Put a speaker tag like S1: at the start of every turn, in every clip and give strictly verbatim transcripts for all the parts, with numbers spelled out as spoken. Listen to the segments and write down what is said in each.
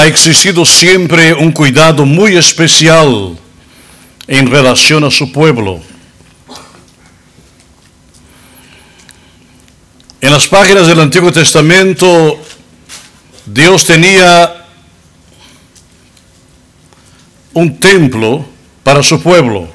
S1: ha existido siempre un cuidado muy especial en relación a su pueblo. En las páginas del Antiguo Testamento, Dios tenía un templo para su pueblo.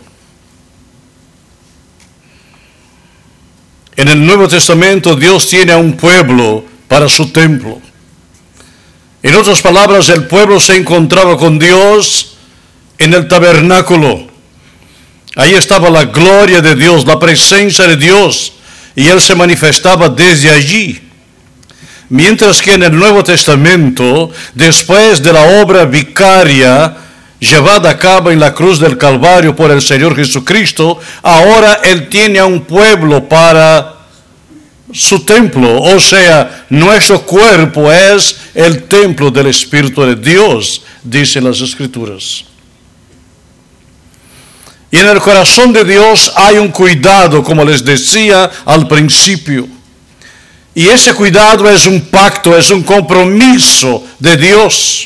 S1: En el Nuevo Testamento, Dios tiene a un pueblo para su templo. En otras palabras, el pueblo se encontraba con Dios en el tabernáculo. Ahí estaba la gloria de Dios, la presencia de Dios, y Él se manifestaba desde allí. Mientras que en el Nuevo Testamento, después de la obra vicaria llevada a cabo en la cruz del Calvario por el Señor Jesucristo, ahora Él tiene a un pueblo para su templo, o sea, nuestro cuerpo es el templo del Espíritu de Dios, dicen las Escrituras. Y en el corazón de Dios hay un cuidado, como les decía al principio. Y ese cuidado es un pacto, es un compromiso de Dios.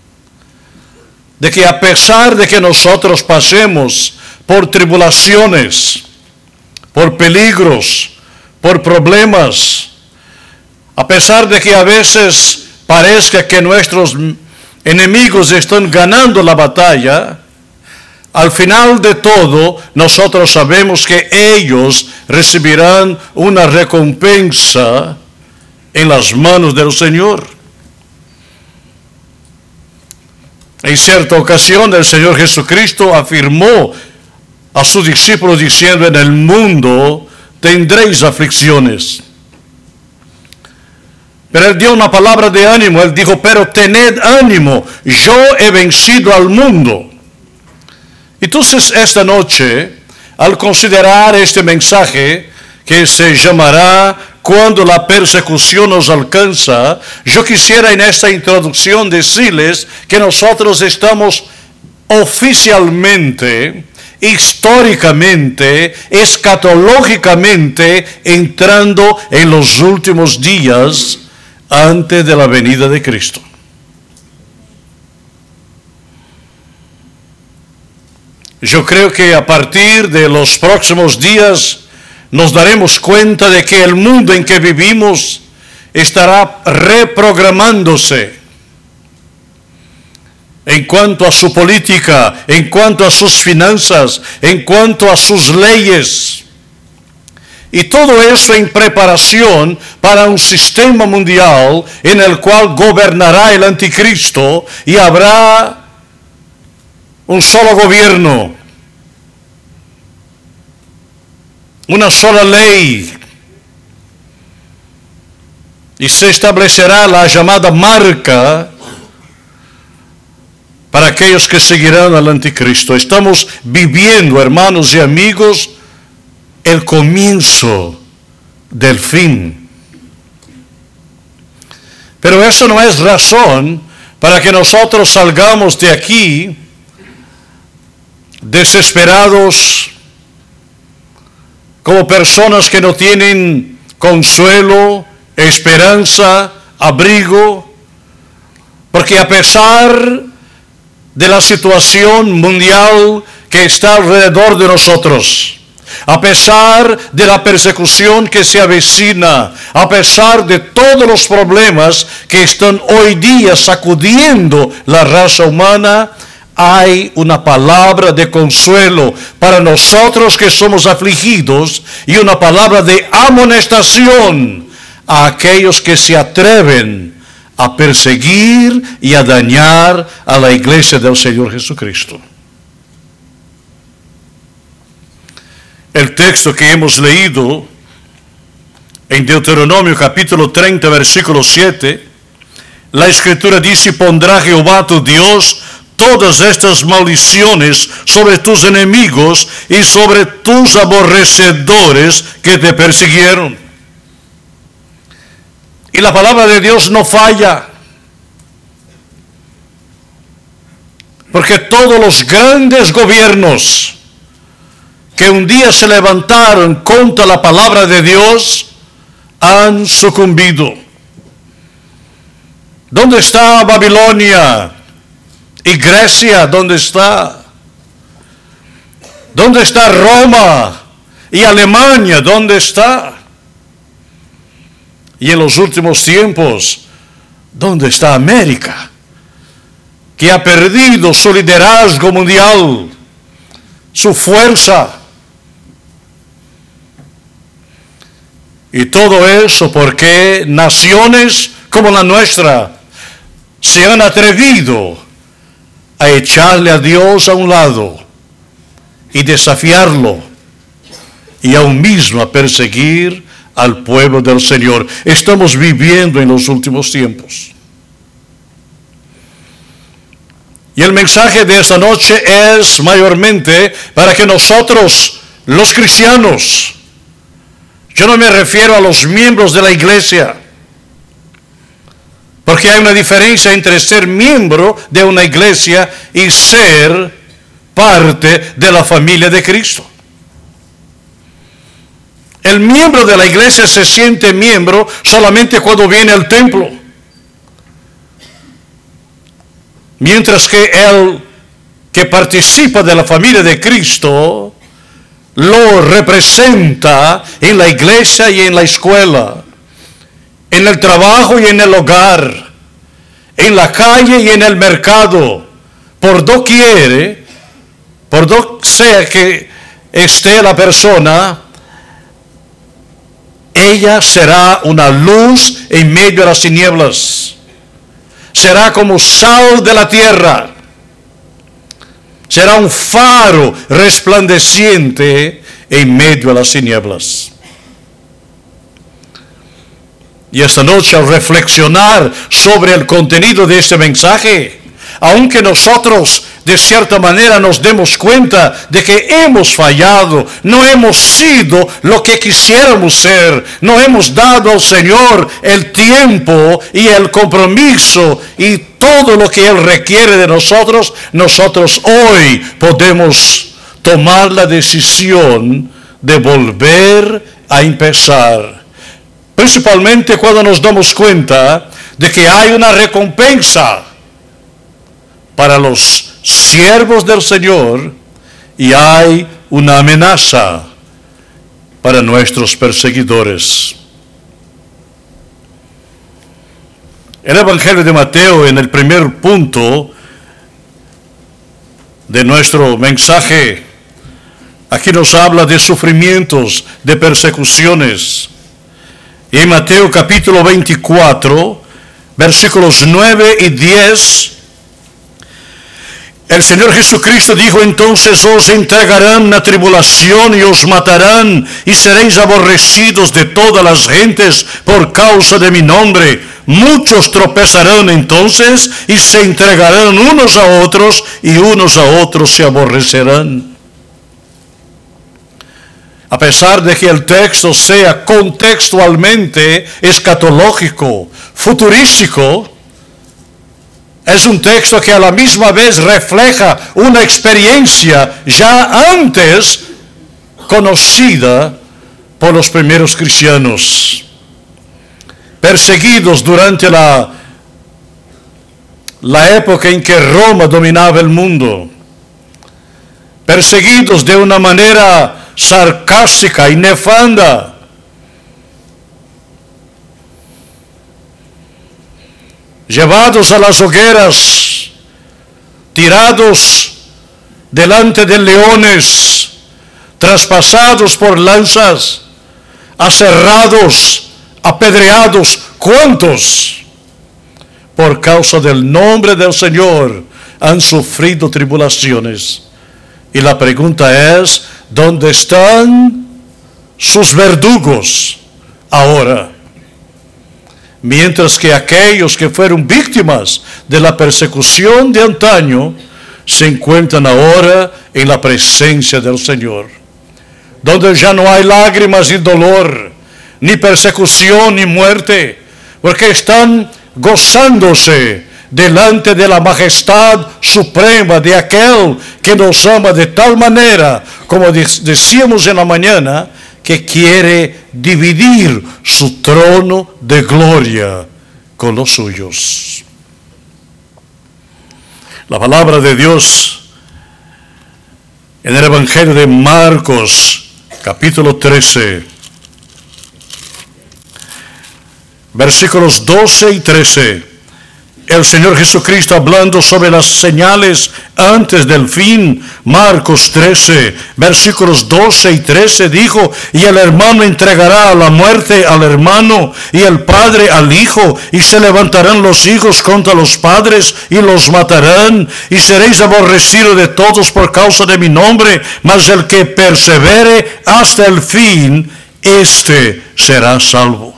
S1: De que a pesar de que nosotros pasemos por tribulaciones, por peligros, por problemas, a pesar de que a veces parezca que nuestros enemigos están ganando la batalla, al final de todo, nosotros sabemos que ellos recibirán una recompensa en las manos del Señor. En cierta ocasión, el Señor Jesucristo afirmó a sus discípulos diciendo: en el mundo tendréis aflicciones. Pero Él dio una palabra de ánimo. Él dijo: pero tened ánimo, yo he vencido al mundo. Entonces, esta noche, al considerar este mensaje que se llamará Cuando la persecución nos alcanza, yo quisiera en esta introducción decirles que nosotros estamos oficialmente, históricamente, escatológicamente entrando en los últimos días antes de la venida de Cristo. Yo creo que a partir de los próximos días nos daremos cuenta de que el mundo en que vivimos estará reprogramándose en cuanto a su política, en cuanto a sus finanzas, en cuanto a sus leyes. Y todo eso en preparación para un sistema mundial en el cual gobernará el anticristo y habrá un solo gobierno, una sola ley, y se establecerá la llamada marca para aquellos que seguirán al anticristo. Estamos viviendo, hermanos y amigos, el comienzo del fin. Pero eso no es razón para que nosotros salgamos de aquí desesperados, como personas que no tienen consuelo, esperanza, abrigo, porque a pesar de la situación mundial que está alrededor de nosotros, a pesar de la persecución que se avecina, a pesar de todos los problemas que están hoy día sacudiendo la raza humana, hay una palabra de consuelo para nosotros que somos afligidos y una palabra de amonestación a aquellos que se atreven a perseguir y a dañar a la iglesia del Señor Jesucristo. El texto que hemos leído en Deuteronomio capítulo treinta, versículo siete, la Escritura dice: pondrá Jehová tu Dios todas estas maldiciones sobre tus enemigos y sobre tus aborrecedores que te persiguieron. Y la palabra de Dios no falla, porque todos los grandes gobiernos que un día se levantaron contra la palabra de Dios han sucumbido. ¿Dónde está Babilonia? ¿Y Grecia dónde está? ¿Dónde está Roma? ¿Y Alemania dónde está? Y en los últimos tiempos, ¿dónde está América? Que ha perdido su liderazgo mundial, su fuerza. Y todo eso porque naciones como la nuestra se han atrevido a echarle a Dios a un lado y desafiarlo y aún mismo a perseguir al pueblo del Señor. Estamos viviendo en los últimos tiempos. Y el mensaje de esta noche es mayormente para que nosotros, los cristianos, yo no me refiero a los miembros de la iglesia, porque hay una diferencia entre ser miembro de una iglesia y ser parte de la familia de Cristo. El miembro de la iglesia se siente miembro solamente cuando viene al templo, mientras que el que participa de la familia de Cristo lo representa en la iglesia y en la escuela, en el trabajo y en el hogar, en la calle y en el mercado, por doquier, por donde sea que esté la persona. Ella será una luz en medio de las tinieblas. Será como sal de la tierra. Será un faro resplandeciente en medio de las tinieblas. Y esta noche, al reflexionar sobre el contenido de este mensaje, aunque nosotros de cierta manera nos demos cuenta de que hemos fallado, no hemos sido lo que quisiéramos ser, no hemos dado al Señor el tiempo y el compromiso y todo lo que Él requiere de nosotros, nosotros hoy podemos tomar la decisión de volver a empezar. Principalmente cuando nos damos cuenta de que hay una recompensa para los siervos del Señor y hay una amenaza para nuestros perseguidores. El Evangelio de Mateo, en el primer punto de nuestro mensaje, aquí nos habla de sufrimientos, de persecuciones. Y en Mateo capítulo veinticuatro, versículos nueve y diez, el Señor Jesucristo dijo: entonces os entregarán a tribulación y os matarán, y seréis aborrecidos de todas las gentes por causa de mi nombre. Muchos tropezarán entonces y se entregarán unos a otros, y unos a otros se aborrecerán. A pesar de que el texto sea contextualmente escatológico, futurístico, es un texto que a la misma vez refleja una experiencia ya antes conocida por los primeros cristianos. Perseguidos durante la, la época en que Roma dominaba el mundo. Perseguidos de una manera sarcástica y nefanda. Llevados a las hogueras, tirados delante de leones, traspasados por lanzas, aserrados, apedreados. ¿Cuántos? Por causa del nombre del Señor han sufrido tribulaciones. Y la pregunta es, ¿dónde están sus verdugos ahora? Mientras que aquellos que fueron víctimas de la persecución de antaño se encuentran ahora en la presencia del Señor, donde ya no hay lágrimas y dolor, ni persecución ni muerte, porque están gozándose delante de la majestad suprema de aquel que nos ama de tal manera, como decíamos en la mañana, que quiere dividir su trono de gloria con los suyos. La palabra de Dios en el Evangelio de Marcos, capítulo trece, versículos doce y trece. El Señor Jesucristo hablando sobre las señales antes del fin. Marcos trece, versículos doce y trece, dijo: y el hermano entregará a la muerte al hermano, y el padre al hijo, y se levantarán los hijos contra los padres, y los matarán, y seréis aborrecidos de todos por causa de mi nombre, mas el que persevere hasta el fin, éste será salvo.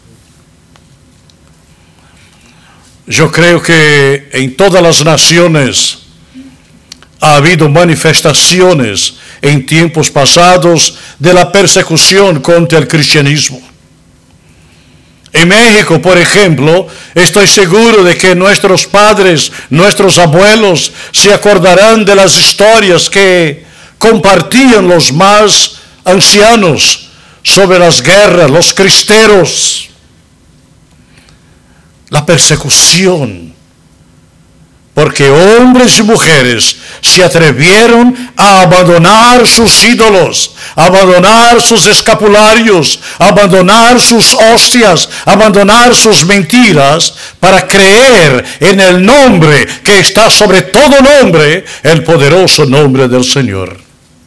S1: Yo creo que en todas las naciones ha habido manifestaciones en tiempos pasados de la persecución contra el cristianismo. En México, por ejemplo, estoy seguro de que nuestros padres, nuestros abuelos, se acordarán de las historias que compartían los más ancianos sobre las guerras, los cristeros. La persecución, porque hombres y mujeres se atrevieron a abandonar sus ídolos, a abandonar sus escapularios, a abandonar sus hostias, a abandonar sus mentiras, para creer en el nombre que está sobre todo nombre, el poderoso nombre del Señor.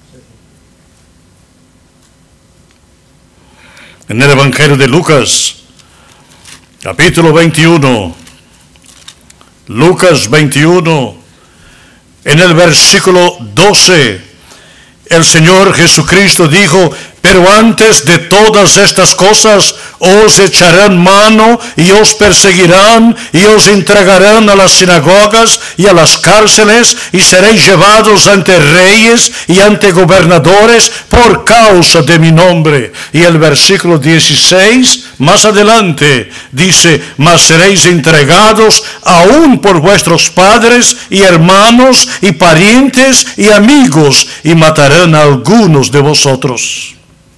S1: En el Evangelio de Lucas, capítulo veintiuno, Lucas veintiuno, en el versículo doce, el Señor Jesucristo dijo: pero antes de todas estas cosas os echarán mano y os perseguirán y os entregarán a las sinagogas y a las cárceles y seréis llevados ante reyes y ante gobernadores por causa de mi nombre. Y el versículo dieciséis, más adelante, dice: mas seréis entregados aún por vuestros padres y hermanos y parientes y amigos, y matarán a algunos de vosotros.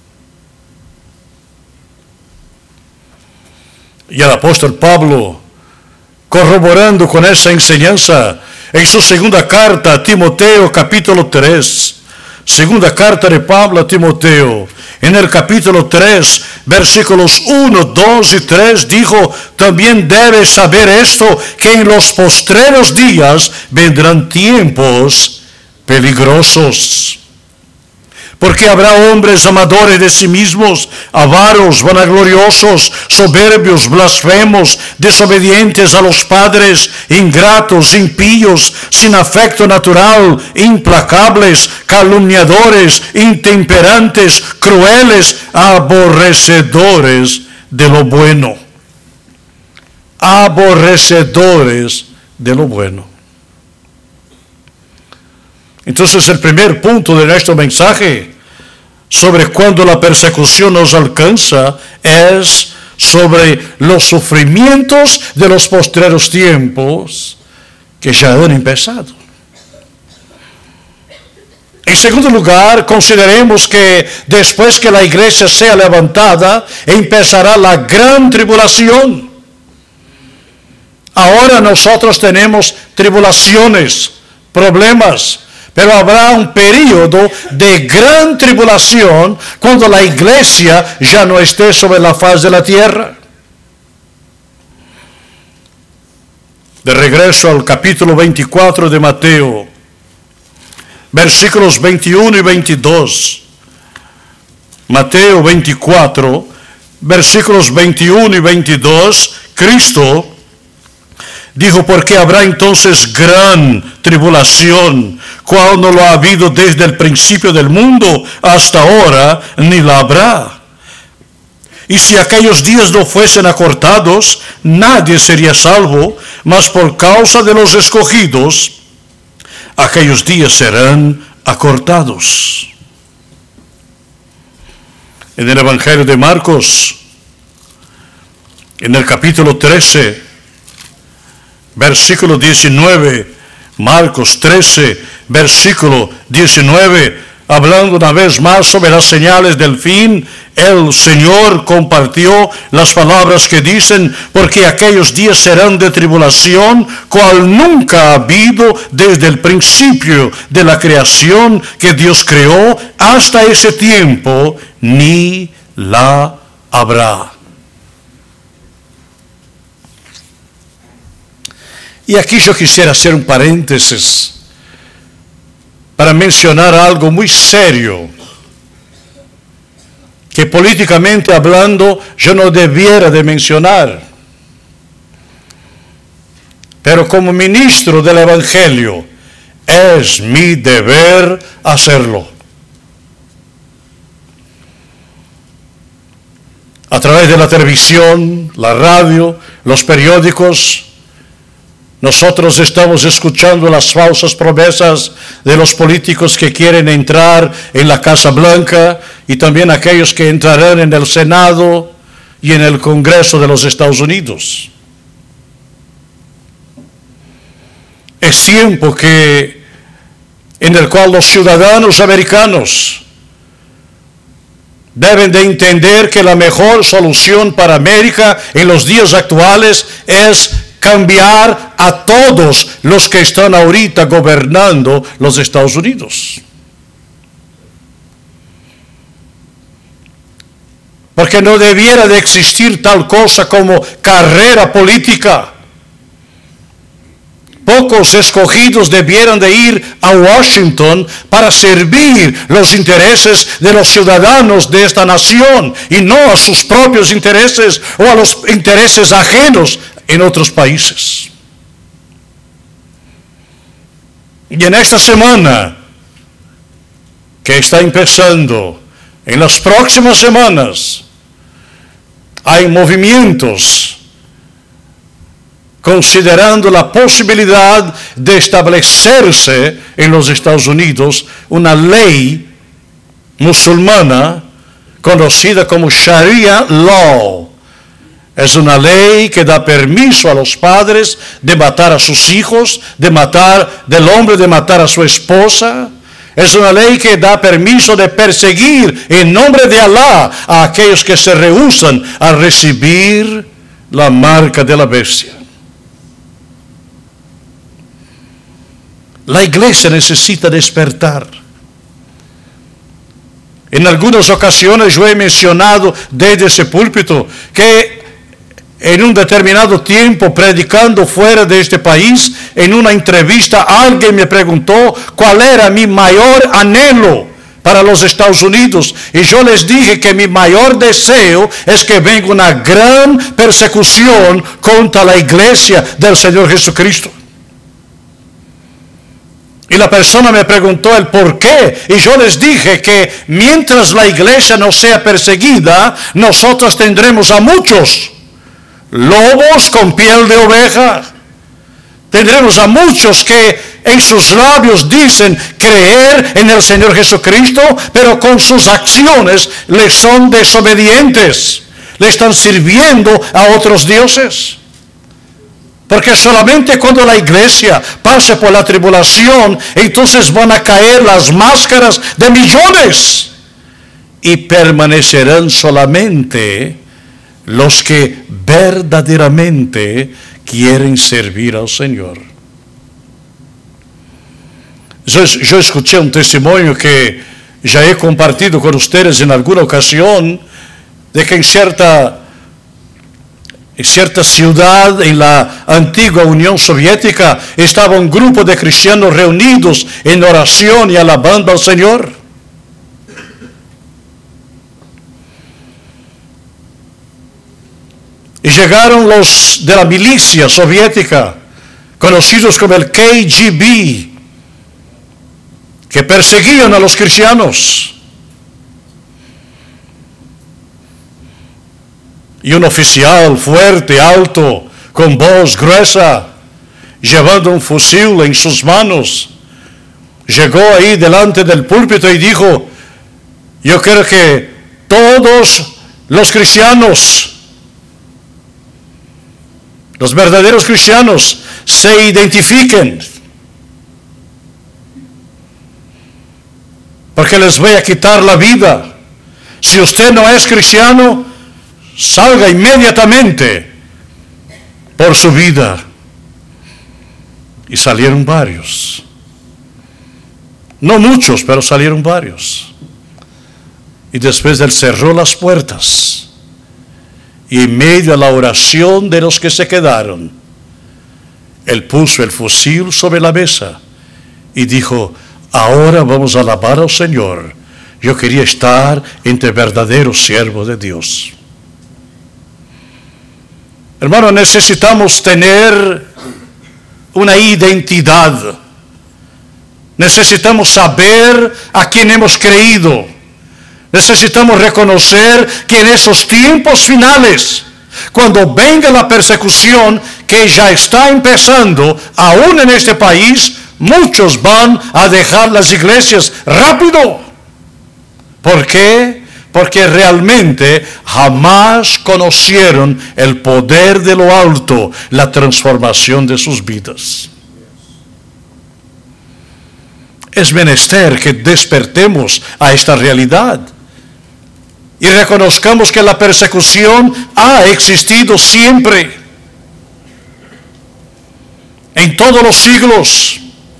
S1: Y el apóstol Pablo, corroborando con esa enseñanza, en su segunda carta a Timoteo, capítulo tres, segunda carta de Pablo a Timoteo, en el capítulo tres, versículos uno, dos y tres, dijo: también debes saber esto, que en los postreros días vendrán tiempos peligrosos. Porque habrá hombres amadores de sí mismos, avaros, vanagloriosos, soberbios, blasfemos, desobedientes a los padres, ingratos, impíos, sin afecto natural, implacables, calumniadores, intemperantes, crueles, aborrecedores de lo bueno. Aborrecedores de lo bueno. Entonces, el primer punto de nuestro mensaje sobre cuando la persecución nos alcanza es sobre los sufrimientos de los postreros tiempos que ya han empezado. En segundo lugar, consideremos que después que la iglesia sea levantada, empezará la gran tribulación. Ahora nosotros tenemos tribulaciones, problemas, pero habrá un periodo de gran tribulación cuando la iglesia ya no esté sobre la faz de la tierra. De regreso al capítulo veinticuatro de Mateo, versículos veintiuno y veintidós. Mateo veinticuatro, versículos veintiuno y veintidós, Cristo dijo: porque habrá entonces gran tribulación, cual no lo ha habido desde el principio del mundo hasta ahora, ni la habrá. Y si aquellos días no fuesen acortados, nadie sería salvo, mas por causa de los escogidos, aquellos días serán acortados. En el Evangelio de Marcos, en el capítulo trece, versículo diecinueve, Marcos trece, versículo diecinueve, hablando una vez más sobre las señales del fin, el Señor compartió las palabras que dicen, porque aquellos días serán de tribulación, cual nunca ha habido desde el principio de la creación que Dios creó hasta ese tiempo, ni la habrá. Y aquí yo quisiera hacer un paréntesis para mencionar algo muy serio, que políticamente hablando yo no debiera de mencionar. Pero como ministro del Evangelio es mi deber hacerlo. A través de la televisión, la radio, los periódicos, nosotros estamos escuchando las falsas promesas de los políticos que quieren entrar en la Casa Blanca y también aquellos que entrarán en el Senado y en el Congreso de los Estados Unidos. Es tiempo que, en el cual los ciudadanos americanos deben de entender que la mejor solución para América en los días actuales es cambiar a todos los que están ahorita gobernando los Estados Unidos. Porque no debiera de existir tal cosa como carrera política. Pocos escogidos debieran de ir a Washington para servir los intereses de los ciudadanos de esta nación y no a sus propios intereses o a los intereses ajenos en otros países. Y en esta semana que está empezando, en las próximas semanas, hay movimientos considerando la posibilidad de establecerse en los Estados Unidos una ley musulmana conocida como Sharia Law. Es una ley que da permiso a los padres de matar a sus hijos, de matar, del hombre de matar a su esposa. Es una ley que da permiso de perseguir en nombre de Alá a aquellos que se rehúsan a recibir la marca de la bestia. La iglesia necesita despertar. En algunas ocasiones yo he mencionado desde ese púlpito que en un determinado tiempo, predicando fuera de este país, en una entrevista alguien me preguntó cuál era mi mayor anhelo para los Estados Unidos. Y yo les dije que mi mayor deseo es que venga una gran persecución contra la iglesia del Señor Jesucristo. Y la persona me preguntó el por qué. Y yo les dije que mientras la iglesia no sea perseguida, nosotros tendremos a muchos lobos con piel de oveja. Tendremos a muchos que en sus labios dicen creer en el Señor Jesucristo, pero con sus acciones les son desobedientes. Le están sirviendo a otros dioses. Porque solamente cuando la iglesia pase por la tribulación, entonces van a caer las máscaras de millones. Y permanecerán solamente los que verdaderamente quieren servir al Señor. Yo, yo escuché un testimonio que ya he compartido con ustedes en alguna ocasión, de que en cierta, en cierta ciudad en la antigua Unión Soviética estaba un grupo de cristianos reunidos en oración y alabando al Señor. Y llegaron los de la milicia soviética, conocidos como el K G B, que perseguían a los cristianos. Y un oficial fuerte, alto, con voz gruesa, llevando un fusil en sus manos, llegó ahí delante del púlpito y dijo: yo quiero que todos los cristianos, los verdaderos cristianos, se identifiquen, porque les voy a quitar la vida. Si usted no es cristiano, salga inmediatamente por su vida. Y salieron varios. No muchos, pero salieron varios. Y después él cerró las puertas. Y en medio de la oración de los que se quedaron, él puso el fusil sobre la mesa y dijo: ahora vamos a alabar al Señor. Yo quería estar entre verdaderos siervos de Dios. Hermano, necesitamos tener una identidad. Necesitamos saber a quién hemos creído. Necesitamos reconocer que en esos tiempos finales, cuando venga la persecución que ya está empezando, aún en este país, muchos van a dejar las iglesias rápido. ¿Por qué? Porque realmente jamás conocieron el poder de lo alto, la transformación de sus vidas. Es menester que despertemos a esta realidad y reconozcamos que la persecución ha existido siempre, en todos los siglos.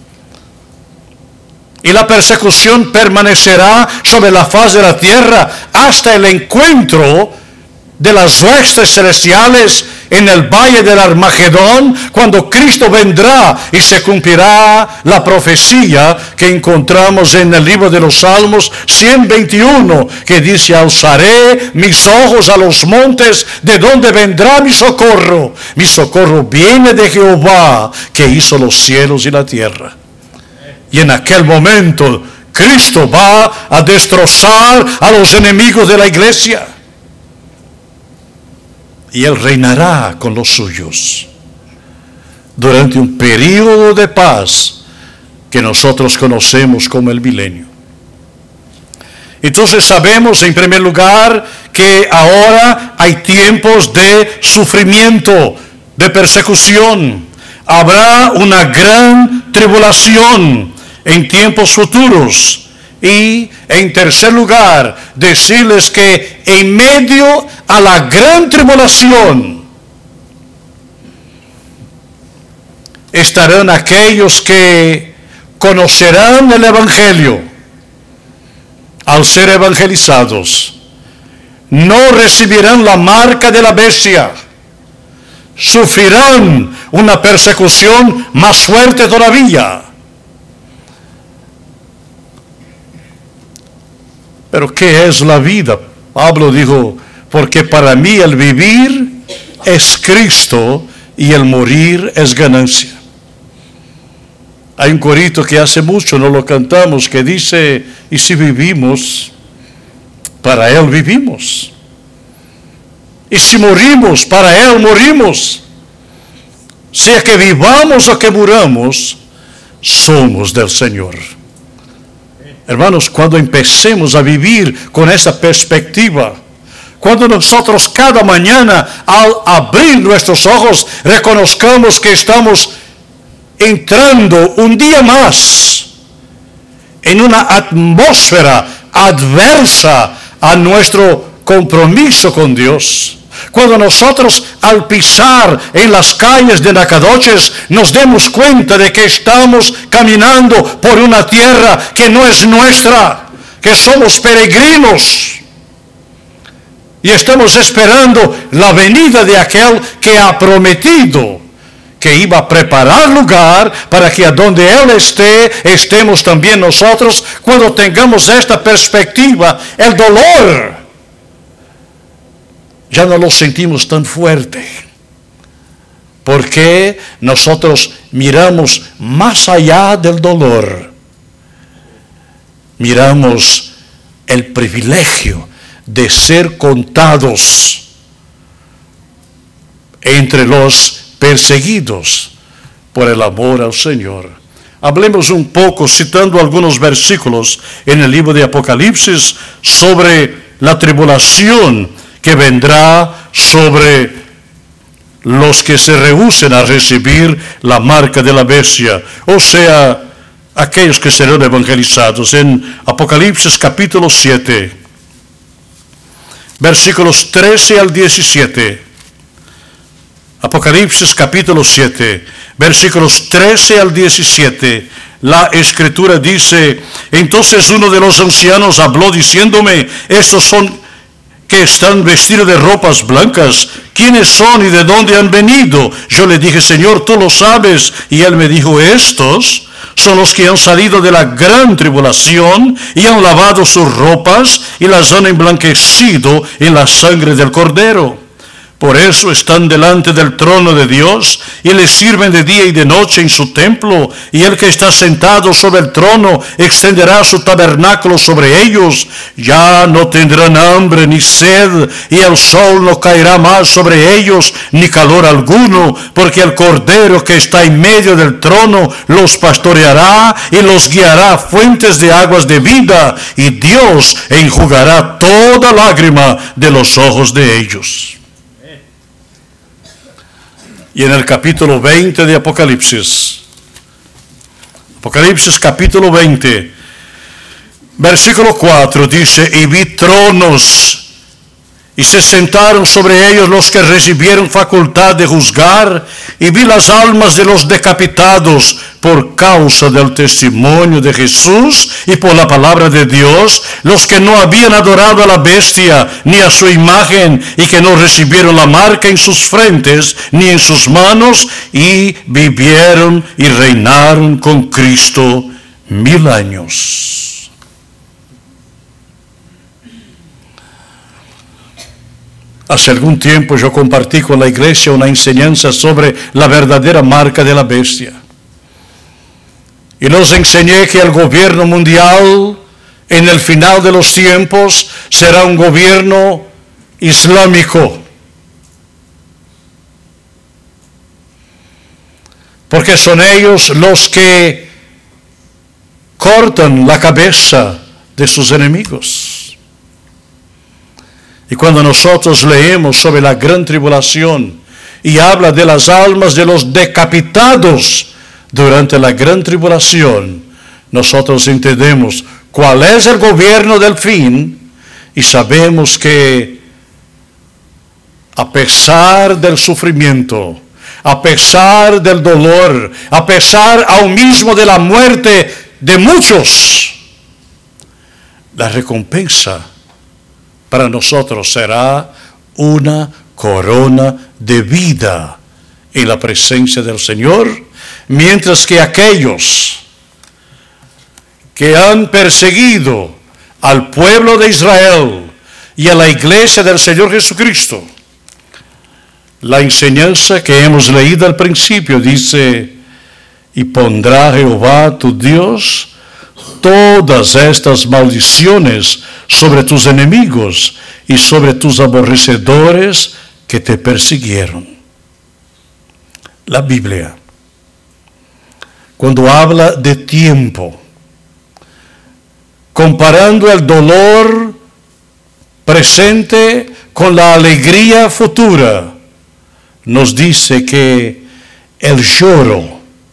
S1: Y la persecución permanecerá sobre la faz de la tierra hasta el encuentro de las huestes celestiales en el valle del Armagedón, cuando Cristo vendrá y se cumplirá la profecía que encontramos en el libro de los Salmos ciento veintiuno, que dice: alzaré mis ojos a los montes, ¿de donde vendrá mi socorro? Mi socorro viene de Jehová, que hizo los cielos y la tierra. Y en aquel momento Cristo va a destrozar a los enemigos de la iglesia. Y Él reinará con los suyos durante un periodo de paz que nosotros conocemos como el milenio. Entonces sabemos en primer lugar que ahora hay tiempos de sufrimiento, de persecución. Habrá una gran tribulación en tiempos futuros. Y en tercer lugar, decirles que en medio a la gran tribulación estarán aquellos que conocerán el Evangelio al ser evangelizados. No recibirán la marca de la bestia. Sufrirán una persecución más fuerte todavía. Pero ¿qué es la vida? Pablo dijo: porque para mí el vivir es Cristo y el morir es ganancia. Hay un corito que hace mucho no lo cantamos, que dice: y si vivimos, para Él vivimos. Y si morimos, para Él morimos. Sea que vivamos o que muramos, somos del Señor. Hermanos, cuando empecemos a vivir con esa perspectiva, cuando nosotros cada mañana al abrir nuestros ojos reconozcamos que estamos entrando un día más en una atmósfera adversa a nuestro compromiso con Dios, cuando nosotros al pisar en las calles de Nacogdoches nos demos cuenta de que estamos caminando por una tierra que no es nuestra, que somos peregrinos y estamos esperando la venida de aquel que ha prometido que iba a preparar lugar para que a donde Él esté, estemos también nosotros. Cuando tengamos esta perspectiva, el dolor ya no lo sentimos tan fuerte, porque nosotros miramos más allá del dolor. Miramos el privilegio de ser contados entre los perseguidos por el amor al Señor. Hablemos un poco, citando algunos versículos en el libro de Apocalipsis, sobre la tribulación que vendrá sobre los que se rehúsen a recibir la marca de la bestia, o sea, aquellos que serán evangelizados. En Apocalipsis capítulo siete, versículos trece al diecisiete. Apocalipsis capítulo siete, versículos trece al diecisiete. La Escritura dice: entonces uno de los ancianos habló diciéndome: estos son que están vestidos de ropas blancas, ¿quiénes son y de dónde han venido? Yo le dije: Señor, tú lo sabes. Y él me dijo: estos son los que han salido de la gran tribulación y han lavado sus ropas y las han emblanquecido en la sangre del Cordero. Por eso están delante del trono de Dios y le sirven de día y de noche en su templo, y el que está sentado sobre el trono extenderá su tabernáculo sobre ellos. Ya no tendrán hambre ni sed, y el sol no caerá más sobre ellos, ni calor alguno, porque el Cordero que está en medio del trono los pastoreará y los guiará a fuentes de aguas de vida, y Dios enjugará toda lágrima de los ojos de ellos. Y en el capítulo veinte de Apocalipsis, Apocalipsis capítulo veinte, versículo cuatro, dice: y vi tronos, y se sentaron sobre ellos los que recibieron facultad de juzgar, y vi las almas de los decapitados por causa del testimonio de Jesús y por la palabra de Dios, los que no habían adorado a la bestia ni a su imagen, y que no recibieron la marca en sus frentes ni en sus manos, y vivieron y reinaron con Cristo mil años. Hace algún tiempo yo compartí con la iglesia una enseñanza sobre la verdadera marca de la bestia. Y nos enseñé que el gobierno mundial en el final de los tiempos será un gobierno islámico. Porque son ellos los que cortan la cabeza de sus enemigos. Y cuando nosotros leemos sobre la gran tribulación y habla de las almas de los decapitados durante la gran tribulación, nosotros entendemos cuál es el gobierno del fin y sabemos que a pesar del sufrimiento, a pesar del dolor, a pesar aún mismo de la muerte de muchos, la recompensa para nosotros será una corona de vida en la presencia del Señor, mientras que aquellos que han perseguido al pueblo de Israel y a la iglesia del Señor Jesucristo, la enseñanza que hemos leído al principio dice: y pondrá Jehová tu Dios todas estas maldiciones sobre tus enemigos y sobre tus aborrecedores que te persiguieron. La Biblia, cuando habla de tiempo, comparando el dolor presente con la alegría futura, nos dice que el lloro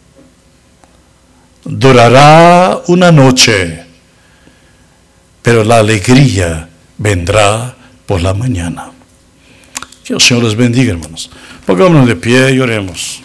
S1: durará una noche, pero la alegría vendrá por la mañana. Que el Señor les bendiga, hermanos. Pongámonos de pie y oremos.